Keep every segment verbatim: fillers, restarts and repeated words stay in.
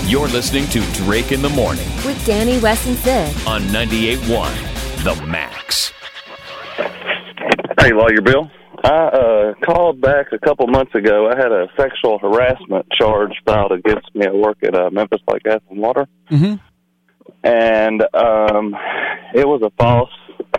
You're listening to Drake in the Morning with Danny, Wes, and Sid on ninety-eight point one The Max. Hey, Lawyer Bill. I uh, called back a couple months ago. I had a sexual harassment charge filed against me. I work at uh, Memphis Light, Gas, and Water. Mm-hmm. And um, it was a false.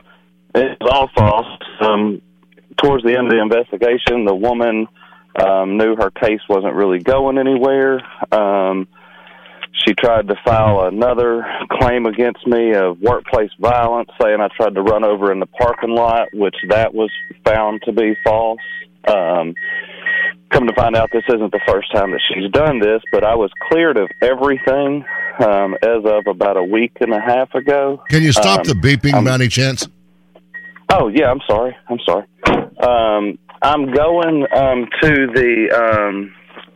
It was all false. Um, towards the end of the investigation, the woman um, knew her case wasn't really going anywhere. Um, she tried to file another claim against me of workplace violence, saying I tried to run over in the parking lot, which that was found to be false. Um, come to find out, this isn't the first time that she's done this, but I was cleared of everything um, as of about a week and a half ago. Can you stop um, the beeping I'm, by any chance? Oh, yeah, I'm sorry. I'm sorry. Um, I'm going um, to the... Um,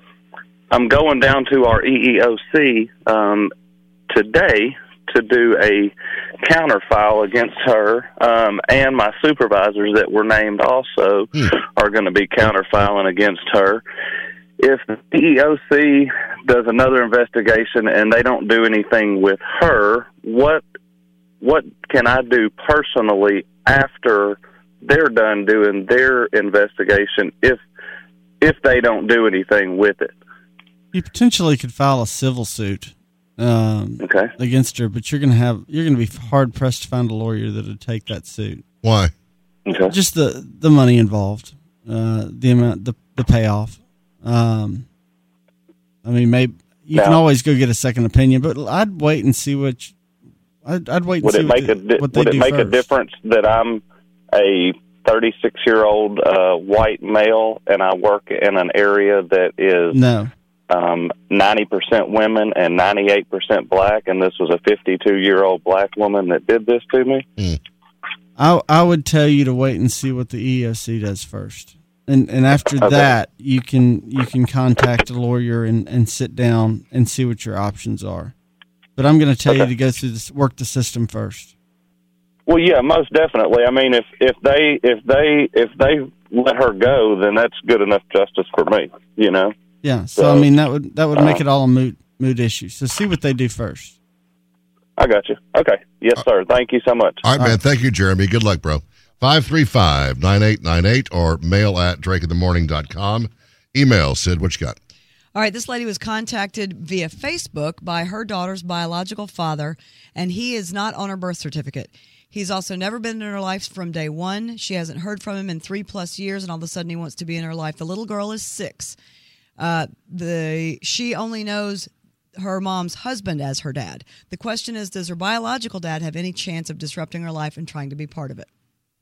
I'm going down to our E E O C um, today to do a counterfile against her, um, and my supervisors that were named also hmm. are going to be counterfiling against her. If the E E O C does another investigation and they don't do anything with her, what what can I do personally after they're done doing their investigation if if they don't do anything with it? You potentially could file a civil suit um, okay. against her, but you're going to have you're going to be hard pressed to find a lawyer that would take that suit. Why? Okay. Just the, the money involved, uh, the amount, the the payoff. Um, I mean, maybe you now, can always go get a second opinion, but I'd wait and see what. You, I'd, I'd wait. And would see it make what a they, what they Would it do make first. a difference that I'm a thirty-six year old uh, white male and I work in an area that is no. Um, ninety percent women and ninety-eight percent black, and this was a fifty-two year old black woman that did this to me? Mm. I I would tell you to wait and see what the E E O C does first, and and after okay. that you can you can contact a lawyer and, and sit down and see what your options are. But I'm going to tell okay. you to go through this, work the system first. Well, yeah, most definitely. I mean, if if they if they if they let her go, then that's good enough justice for me. You know. Yeah, so, so I mean that would that would uh, make it all a moot moot issue. So see what they do first. I got you. Okay. Yes, uh, sir. Thank you so much. All right, all man. Right. Thank you, Jeremy. Good luck, bro. five three five, nine eight nine eight or mail at drake in the morning dot com. Email, Sid, what you got? All right, this lady was contacted via Facebook by her daughter's biological father, and he is not on her birth certificate. He's also never been in her life from day one. She hasn't heard from him in three plus years, and all of a sudden he wants to be in her life. The little girl is six. Uh, the she only knows her mom's husband as her dad. The question is, does her biological dad have any chance of disrupting her life and trying to be part of it?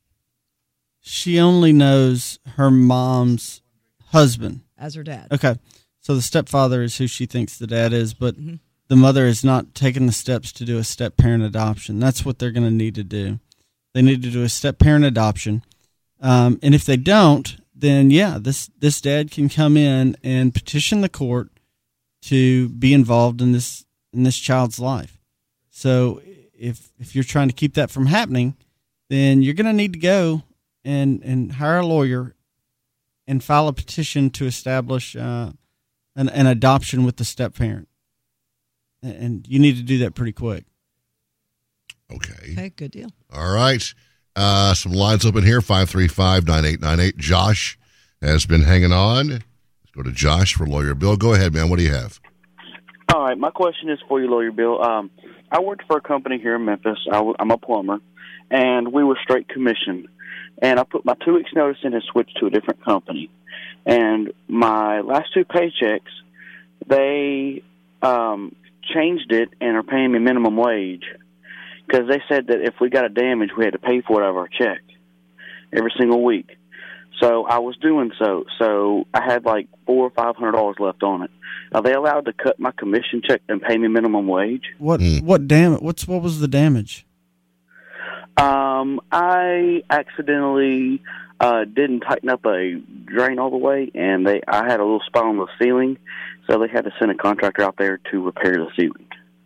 She only knows her mom's husband as her dad. Okay, so the stepfather is who she thinks the dad is, but mm-hmm. the mother has not taken the steps to do a step-parent adoption. That's what they're going to need to do. They need to do a step-parent adoption, um, and if they don't, then yeah, this this dad can come in and petition the court to be involved in this in this child's life. So if if you're trying to keep that from happening, then you're going to need to go and and hire a lawyer and file a petition to establish uh, an, an adoption with the step parent. And you need to do that pretty quick. Okay. Okay, good deal. All right. Uh, some lines open here, five three five, nine eight nine eight. Josh has been hanging on. Let's go to Josh for Lawyer Bill. Go ahead, man. What do you have? All right. My question is for you, Lawyer Bill. Um, I worked for a company here in Memphis. I w- I'm a plumber, and we were straight commission. And I put my two weeks' notice in and switched to a different company. And my last two paychecks, they um, changed it and are paying me minimum wage. Because they said that if we got a damage, we had to pay for it out of our check every single week. So I was doing so. So I had like four or five hundred dollars left on it. Are they allowed to cut my commission check and pay me minimum wage? What what damage? What's what was the damage? Um, I accidentally uh, didn't tighten up a drain all the way, and they I had a little spot on the ceiling, so they had to send a contractor out there to repair the ceiling.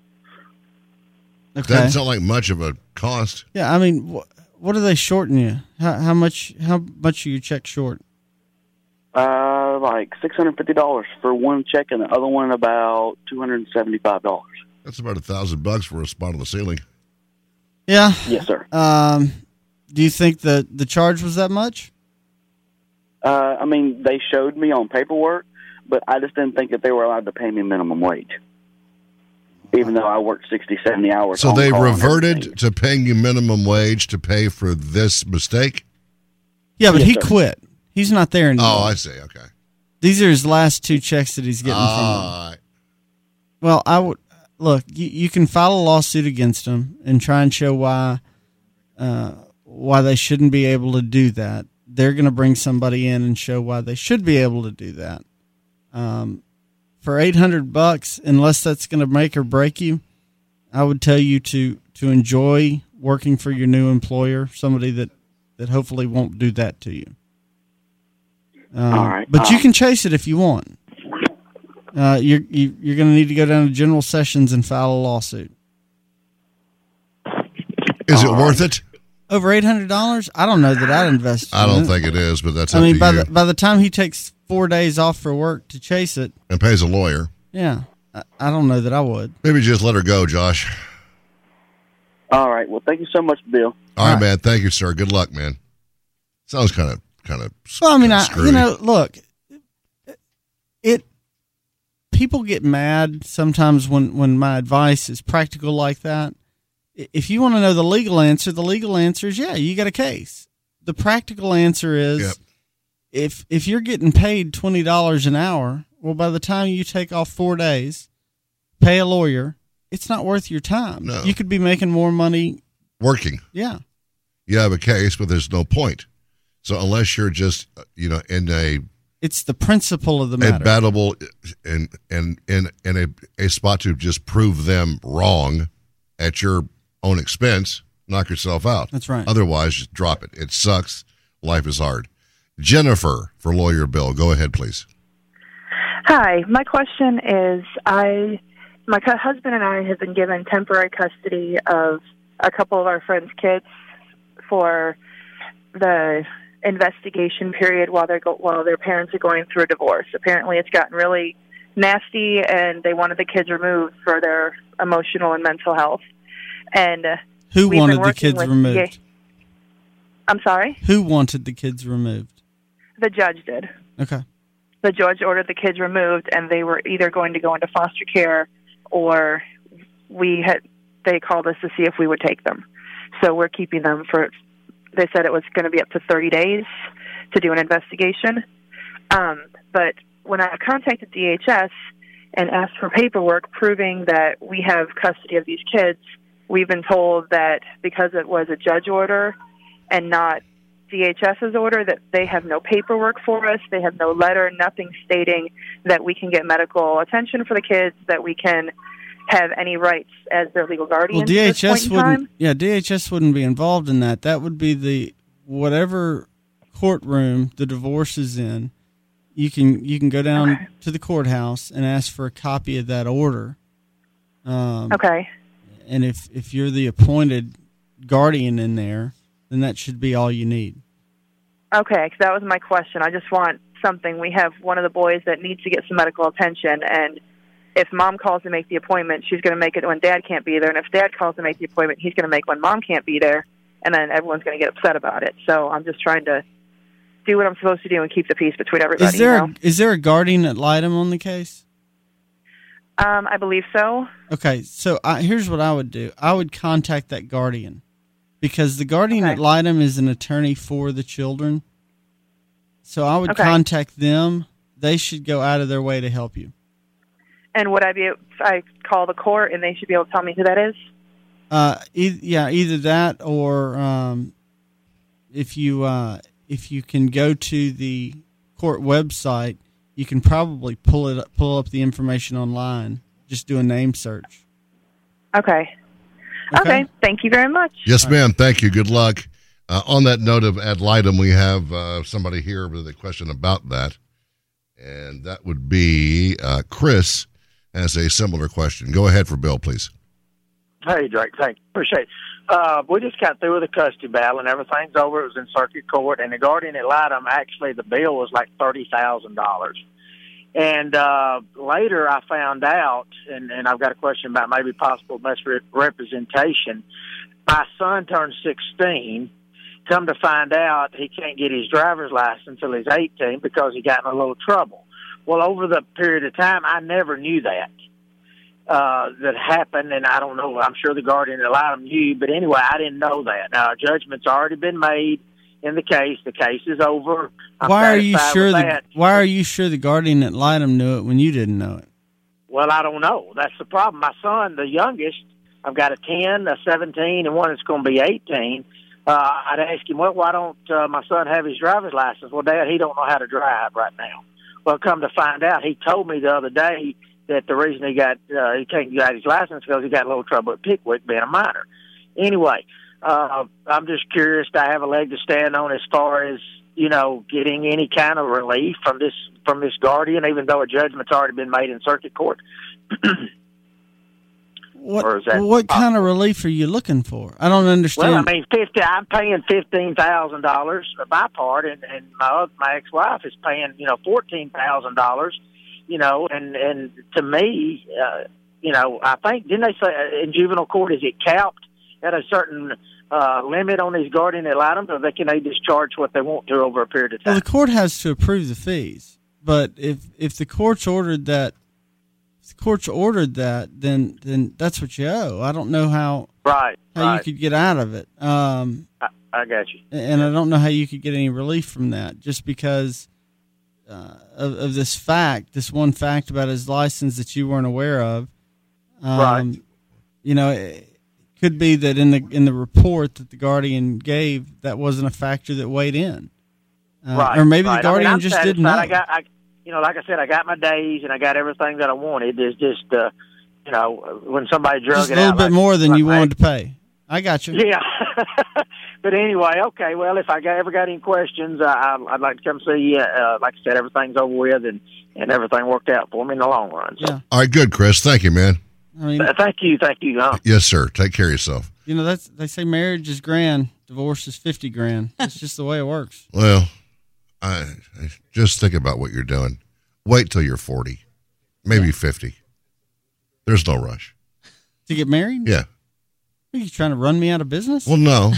Okay. Doesn't sound like much of a cost. Yeah, I mean, wh- what are they shorting you? How, how much? How much are you check short? Uh, uh, like six hundred fifty dollars for one check, and the other one about two hundred seventy-five dollars. That's about a thousand bucks for a spot on the ceiling. Yeah. Yes, sir. Um, do you think the the charge was that much? Uh, I mean, they showed me on paperwork, but I just didn't think that they were allowed to pay me minimum wage, even though I worked sixty, seventy hours. So on they call and reverted everything. to paying you minimum wage to pay for this mistake? Yeah, but Yes, he sir. quit. He's not there anymore. Oh, I see. Okay. These are his last two checks that he's getting from them. Uh, Well, I would look. You, you can file a lawsuit against them and try and show why uh, why they shouldn't be able to do that. They're going to bring somebody in and show why they should be able to do that. Um, for eight hundred bucks, unless that's going to make or break you, I would tell you to to enjoy working for your new employer, somebody that, that hopefully won't do that to you. Um, All right. But you Um, can chase it if you want. Uh, you're you, you're going to need to go down to General Sessions and file a lawsuit. is it worth it? Over eight hundred dollars? I don't know that I'd invest. I in don't it. think it is, but that's I up mean, to by you. the by the time he takes four days off for work to chase it, And pays a lawyer. yeah, I, I don't know that I would. Maybe just let her go, Josh. All right. Well, thank you so much, Bill. All right, right. man. Thank you, sir. Good luck, man. Sounds kind of, kind of. Well, I mean, I, screwy. you know, look, it. People get mad sometimes when when my advice is practical like that. If you want to know the legal answer, the legal answer is yeah, you got a case. The practical answer is Yep. if if you're getting paid twenty dollars an hour, well, by the time you take off four days, pay a lawyer, it's not worth your time. No. You could be making more money. working. Yeah. You have a case, but there's no point. So unless you're just, uh, you know, in a It's the principle of the a matter. battable and and in in a, a spot to just prove them wrong at your own expense, knock yourself out. That's right. Otherwise, just drop it. It sucks. Life is hard. Jennifer for Lawyer Bill. Go ahead, please. Hi, my question is I, my cu- husband and I have been given temporary custody of a couple of our friends' kids for the investigation period while they're go- while their parents are going through a divorce. Apparently, it's gotten really nasty, and they wanted the kids removed for their emotional and mental health. And uh, Who we've wanted been the working kids with removed? the- I'm sorry? Who wanted the kids removed? The judge did. Okay. The judge ordered the kids removed, and they were either going to go into foster care or we had they called us to see if we would take them. So we're keeping them for, they said it was going to be up to thirty days to do an investigation. Um, but when I contacted D H S and asked for paperwork proving that we have custody of these kids, we've been told that because it was a judge order and not DHS's order, that they have no paperwork for us. They have no letter, nothing stating that we can get medical attention for the kids, that we can have any rights as their legal guardians. Well, at this point D H S in wouldn't. time. Yeah, D H S wouldn't be involved in that. That would be the whatever courtroom the divorce is in. You can you can go down Okay. to the courthouse and ask for a copy of that order. Um, Okay. And if if you're the appointed guardian in there, then that should be all you need. Okay, 'cause that was my question. I just want something. We have one of the boys that needs to get some medical attention, and if mom calls to make the appointment, she's going to make it when dad can't be there, and if dad calls to make the appointment, he's going to make when mom can't be there, and then everyone's going to get upset about it. So I'm just trying to do what I'm supposed to do and keep the peace between everybody. Is there you know? a, is there a guardian ad litem on the case? Um, I believe so. Okay, so I, here's what I would do. I would contact that guardian because the guardian Okay. ad litem is an attorney for the children. So I would Okay. contact them. They should go out of their way to help you. And would I be? If I call the court, and they should be able to tell me who that is? Uh, e- yeah, either that or um, if you uh, if you can go to the court website, you can probably pull it up, pull up the information online. Just do a name search. Okay. Okay. Okay. Thank you very much. Yes, ma'am. Thank you. Good luck. Uh, on that note of ad litem, we have uh, somebody here with a question about that, and that would be uh, Chris has a similar question. Go ahead for Bill, please. Hey, Drake, thank you. Appreciate it. Uh, we just got through with the custody battle, and everything's over. It was in circuit court, and the guardian ad litem, actually, the bill was like thirty thousand dollars. And uh, later I found out, and, and I've got a question about maybe possible misrepresentation. My son turned sixteen. Come to find out, he can't get his driver's license until he's eighteen because he got in a little trouble. Well, over the period of time, I never knew that. Uh, that happened, and I don't know. I'm sure the guardian ad litem knew, but anyway, I didn't know that. Now, a judgment's already been made in the case. The case is over. I'm why are you sure the that. Why are you sure the guardian ad litem knew it when you didn't know it? Well, I don't know. That's the problem. My son, the youngest, I've got a ten, a seventeen, and one that's going to be eighteen. Uh, I'd ask him, well, why don't uh, my son have his driver's license? Well, Dad, he don't know how to drive right now. Well, come to find out, he told me the other day that the reason he got uh, he can't get his license because he got a little trouble at Pickwick being a minor. Anyway, uh, I'm just curious to have a leg to stand on as far as, you know, getting any kind of relief from this from this guardian, even though a judgment's already been made in circuit court. What what kind of relief are you looking for? I don't understand. Well, I mean, fifty. I'm paying fifteen thousand dollars for my part, and, and my my ex-wife is paying, you know, fourteen thousand dollars. You know, and and to me, uh, you know, I think, didn't they say in juvenile court, is it capped at a certain uh, limit on these guardian ad litem, or they can they discharge what they want to over a period of time? Well, the court has to approve the fees, but if if the court's ordered that, if the court's ordered that, then then that's what you owe. I don't know how right how right. you could get out of it. Um, I, I got you, and I don't know how you could get any relief from that, just because. Uh, of, of this fact, this one fact about his license that you weren't aware of, um, right? You know, it could be that in the in the report that the guardian gave, that wasn't a factor that weighed in, uh, right? Or maybe right. the guardian I mean, just satisfied. didn't know. I got, I, you know, like I said, I got my days and I got everything that I wanted. It's just, uh, you know, when somebody drug just it a little out, bit like, more than like you my, wanted to pay. I got you. Yeah. But anyway, okay, well, if I got, ever got any questions, uh, I, I'd like to come see you. Uh, like I said, everything's over with, and, and everything worked out for me in the long run. So. Yeah. All right, good, Chris. Thank you, man. I mean, uh, thank you, thank you. Huh? Yes, sir. Take care of yourself. You know, that's they say marriage is grand, divorce is fifty grand. That's just the way it works. Well, I, I just think about what you're doing. Wait till you're forty, maybe yeah. fifty. There's no rush. To get married? Yeah. Are you trying to run me out of business? Well, no.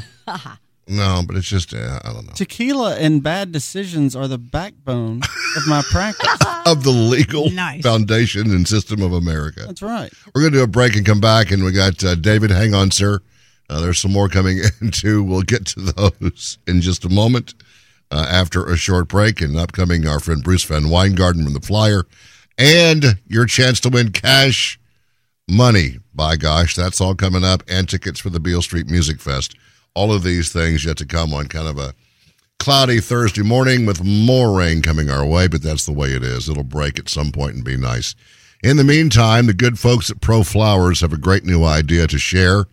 No, but it's just, uh, I don't know. Tequila and bad decisions are the backbone of my practice. Of the legal nice. foundation and system of America. That's right. We're going to do a break and come back, and we got uh, David. Hang on, sir. Uh, there's some more coming in, too. We'll get to those in just a moment uh, after a short break. And upcoming, our friend Bruce Van Weingarten from the Flyer. And your chance to win cash money. By gosh, that's all coming up. And tickets for the Beale Street Music Fest. All of these things yet to come on kind of a cloudy Thursday morning with more rain coming our way, but that's the way it is. It'll break at some point and be nice. In the meantime, the good folks at Pro Flowers have a great new idea to share,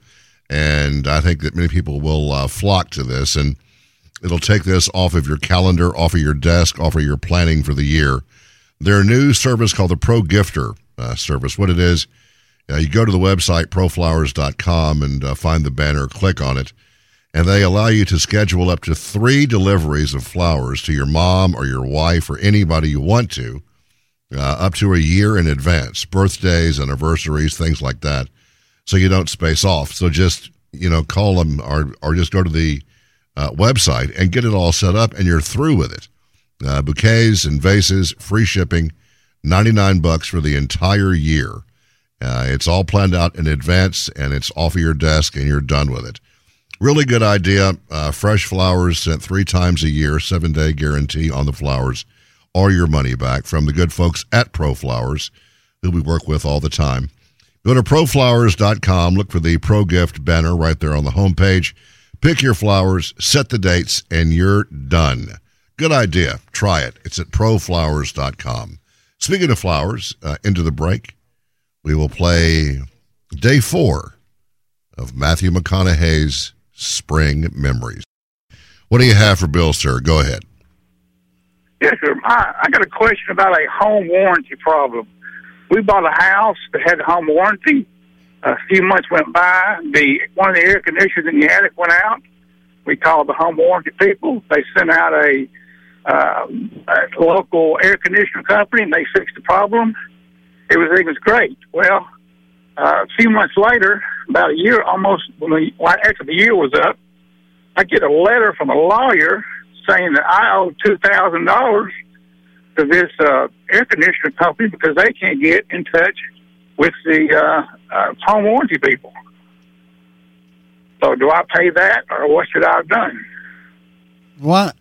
and I think that many people will uh, flock to this, and it'll take this off of your calendar, off of your desk, off of your planning for the year. Their new service called the Pro Gifter uh, service. What it is, uh, you go to the website, pro flowers dot com, and uh, find the banner, click on it, and they allow you to schedule up to three deliveries of flowers to your mom or your wife or anybody you want to, uh, up to a year in advance, birthdays, anniversaries, things like that, so you don't space off. So just, you know, call them or, or just go to the uh, website and get it all set up, and you're through with it. Uh, bouquets and vases, free shipping, ninety-nine bucks for the entire year. Uh, it's all planned out in advance, and it's off of your desk, and you're done with it. Really good idea. Uh, fresh flowers sent three times a year, seven-day guarantee on the flowers, or your money back from the good folks at Pro Flowers, who we work with all the time. Go to pro flowers dot com, look for the Pro Gift banner right there on the homepage. Pick your flowers, set the dates, and you're done. Good idea. Try it. It's at pro flowers dot com. Speaking of flowers, uh, into the break, we will play day four of Matthew McConaughey's Spring Memories. What do you have for Bill, sir? Go ahead. Yes, sir. I, I got a question about a home warranty problem. We bought a house that had a home warranty, A few months went by. The one of the air conditioners in the attic went out. We called the home warranty people. They sent out a, uh, a local air conditioner company, and they fixed the problem. Everything was great. Well, uh, a few months later, about a year, almost when we, well, after the year was up, I get a letter from a lawyer saying that I owe two thousand dollars to this uh, air conditioner company because they can't get in touch with the uh, uh, home warranty people. So do I pay that, or what should I have done? What?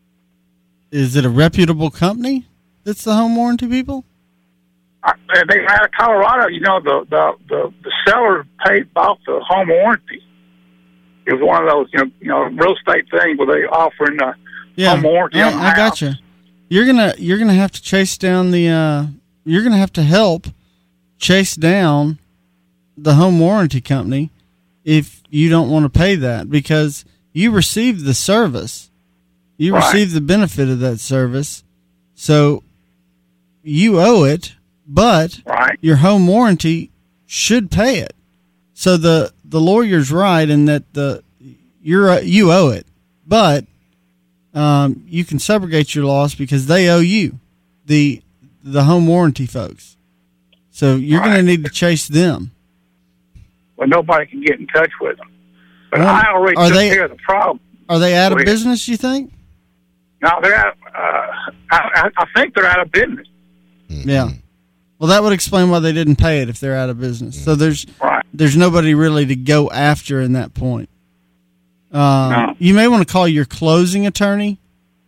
Is it a reputable company that's the home warranty people? I, they out of Colorado. You know, the, the, the, the seller paid off the home warranty. It was one of those, you know, you know, real estate things where they offering uh, yeah, home warranty I, on the I got you. You're gonna you're gonna have to chase down the. Uh, you're gonna have to help chase down the home warranty company if you don't want to pay that, because you received the service, you right. received the benefit of that service, so you owe it. But right. your home warranty should pay it. So the, the lawyer's right in that the you're uh, you owe it, but um, you can subrogate your loss because they owe you, the the home warranty folks. So you're right. going to need to chase them. Well, nobody can get in touch with them. But well, I already took they, care of the problem. Are they out of Go business, you think? No, they're out. Uh, I, I think they're out of business. Mm-hmm. Yeah. Well, that would explain why they didn't pay it if they're out of business. So there's right. there's nobody really to go after in that point. Um, no. You may want to call your closing attorney.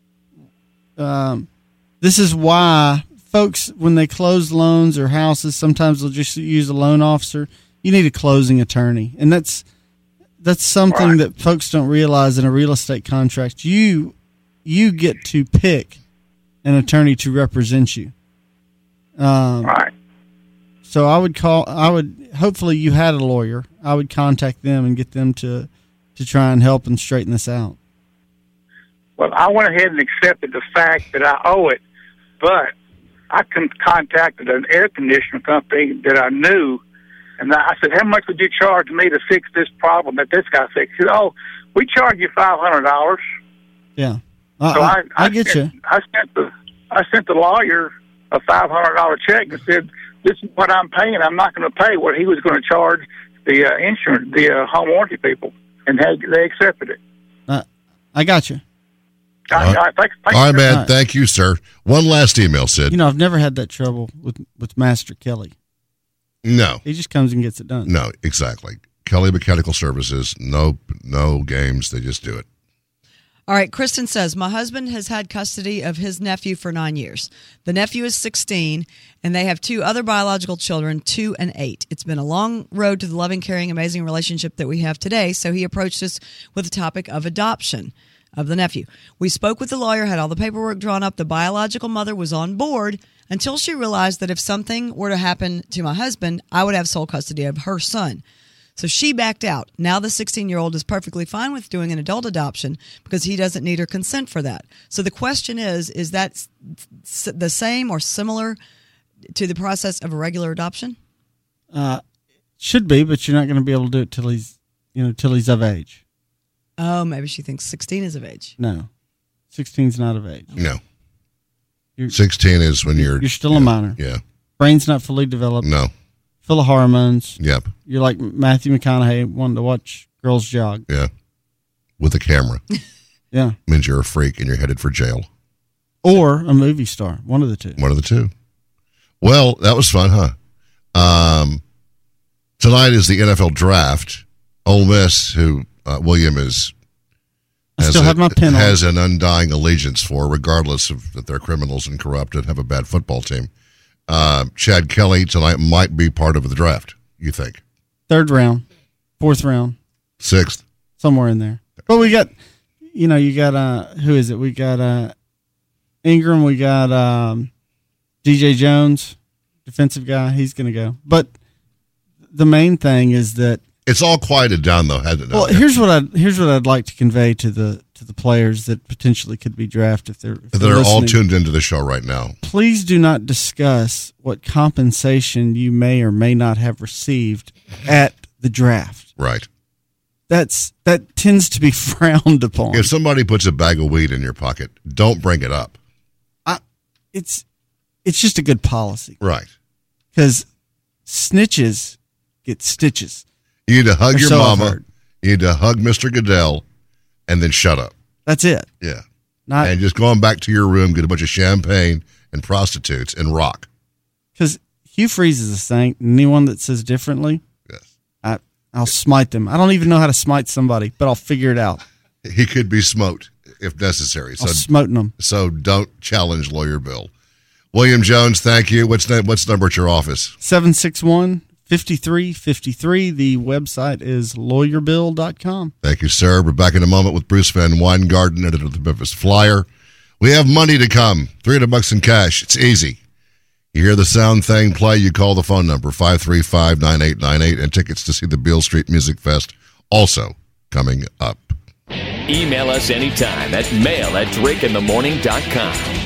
Um, this is why folks, when they close loans or houses, sometimes they'll just use a loan officer. You need a closing attorney, and that's that's something right. that folks don't realize in a real estate contract. You you get to pick an attorney to represent you. Um, right. So I would call. I would. Hopefully, you had a lawyer. I would contact them and get them to to try and help and straighten this out. Well, I went ahead and accepted the fact that I owe it, but I con- contacted an air conditioner company that I knew, and I said, "How much would you charge me to fix this problem that this guy fixed?" He said, "Oh, we charge you five hundred dollars." Yeah. Uh, So I, I, I I get sent, you. I sent the I sent the lawyer a five hundred dollar check and said, "This is what I'm paying. I'm not going to pay what he was going to charge the uh, insurance, the uh, home warranty people," and they, they accepted it. Uh, I got you. I, All right, I, thank, thank All right you. man. right. Thank you, sir. One last email, Sid. You know, I've never had that trouble with with Master Kelly. No. He just comes and gets it done. No, exactly. Kelly Mechanical Services. No, no games. They just do it. All right, Kristen says, my husband has had custody of his nephew for nine years. The nephew is sixteen, and they have two other biological children, two and eight. It's been a long road to the loving, caring, amazing relationship that we have today, so he approached us with the topic of adoption of the nephew. We spoke with the lawyer, had all the paperwork drawn up. The biological mother was on board until she realized that if something were to happen to my husband, I would have sole custody of her son. So she backed out. Now the sixteen-year-old is perfectly fine with doing an adult adoption because he doesn't need her consent for that. So the question is, is that the same or similar to the process of a regular adoption? Uh, should be, but you're not going to be able to do it till he's, you know, till he's of age. Oh, maybe she thinks sixteen is of age. No, sixteen's not of age. No. You're, sixteen is when you're... You're still yeah, a minor. Yeah. Brain's not fully developed. No. Full of hormones. Yep. You're like Matthew McConaughey wanting to watch girls jog. Yeah. With a camera. Yeah. Means you're a freak and you're headed for jail. Or a movie star. One of the two. One of the two. Well, that was fun, huh? Um, tonight is the N F L draft. Ole Miss, who uh, William is... I still a, have my pen on. Has an undying allegiance for, regardless of that they're criminals and corrupt and have a bad football team. Uh, Chad Kelly tonight might be part of the draft, you think? Third round, fourth round, sixth, somewhere in there. But we got, you know, you got, uh, who is it? We got uh, Ingram, we got um, D J Jones, defensive guy. He's going to go. But the main thing is that It's all quieted down, though, hasn't it? Well, here's what I here's what I'd like to convey to the to the players that potentially could be drafted if they're if they're, they're all listening. tuned into the show right now. Please do not discuss what compensation you may or may not have received at the draft. Right. That's that tends to be frowned upon. If somebody puts a bag of weed in your pocket, don't bring it up. I, it's it's just a good policy, right? Because snitches get stitches. You need to hug Or your so I've mama. heard. You need to hug Mister Goodell, and then shut up. That's it. Yeah. Not and just going back to your room, get a bunch of champagne and prostitutes and rock. because Hugh Freeze is a saint. Anyone that says differently, yes, I I'll smite them. I don't even know how to smite somebody, but I'll figure it out. He could be smote if necessary. So I'll smote them. So don't challenge Lawyer Bill. William Jones, thank you. What's the, what's the number at your office? seven six one, five three five three. The website is lawyer bill dot com. Thank you, sir. We're back in a moment with Bruce Van Weingarten, editor of the Memphis Flyer. We have money to come. three hundred bucks in cash. It's easy. You hear the sound thing play, you call the phone number, five three five, nine eight nine eight, and tickets to see the Beale Street Music Fest also coming up. Email us anytime at mail at drake in the morning dot com.